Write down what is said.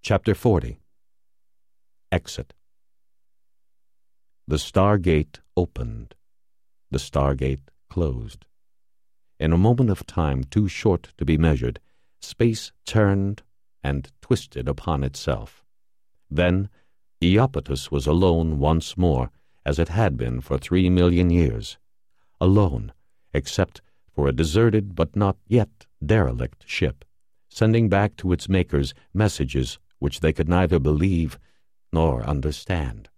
Chapter 40. Exit. The Stargate opened. The Stargate closed. In a moment of time too short to be measured, space turned and twisted upon itself. Then Iapetus was alone once more, as it had been for 3 million years. Alone, except for a deserted but not yet derelict ship, sending back to its makers messages which they could neither believe nor understand.